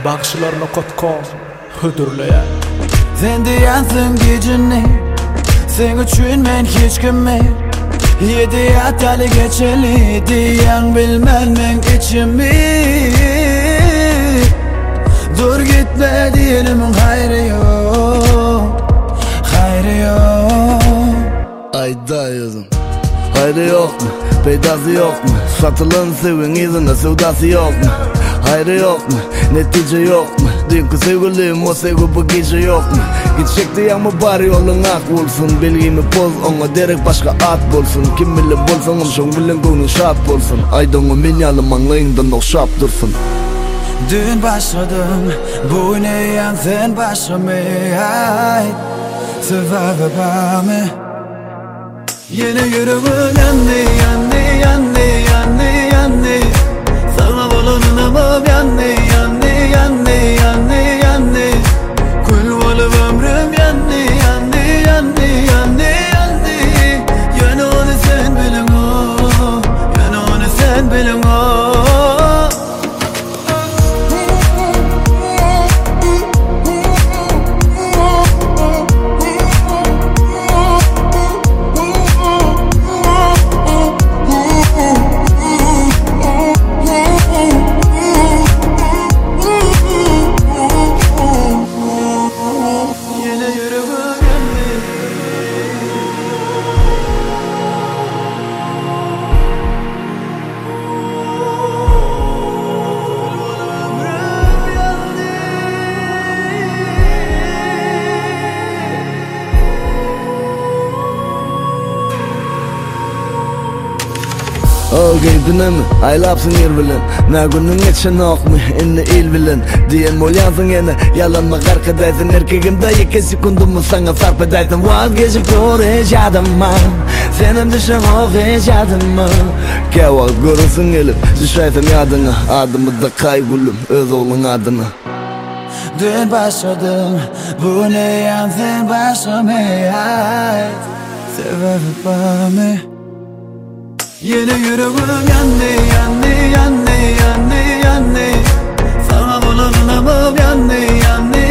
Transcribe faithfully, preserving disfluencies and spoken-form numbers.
bakışlarına kotkom hüdürleyen. Sen diyansın gecini, sen üçün men hiç kimmi. Yedi atalı geçeli diyan bilmem men içimi. Dur gitme diyenimin hayrı yok, hayrı yok. Ayda yazın hayrı yok mu? Peydası yok mu? Satılan sevin izine sevdası yok mu? Hayrı yok mu? Netice yok mu? Dünkü sevgilim o sevgi bu gece yok mu? Gidecekti yanma bari yolun ak olsun. Bilgimi boz ona derek başka at bolsun. Kim bilir bolsanım şon bilen gönlün şat bolsun. Aydın'ı minyalım anlayından okşap dursun. Dün başladım bu ne yan sen başlamı ait. Sever bana yine yüreğim yandı yandı yandı yandı yandı. Sana olanın ama yandı yandı yandı yandı yandı. Kul olup ömrüm yandı yandı yandı yandı yandı. Yani onu sen bilin o, yani onu sen bilin o. O geypine mi? Aylapsın yer bilen. Ne günün geçen ok mu? Inni il bilen. Diyen mol yansın yine. Yalanmak arkadaysın. Erkegimde iki sekundumu sana sarp edaysın. Vazgeçip dur hiç adımma. Senin dışın ok hiç adımma. Keval görürsün elip. Düşaysam yadına. Adımı da kaygulum. Öz oğlun adına. Dün başladım bu ne yan sen başlamaya ait. Sever bana yine yüreğim yandı yandı yandı yandı yandı. Sana bulanamam yandı yandı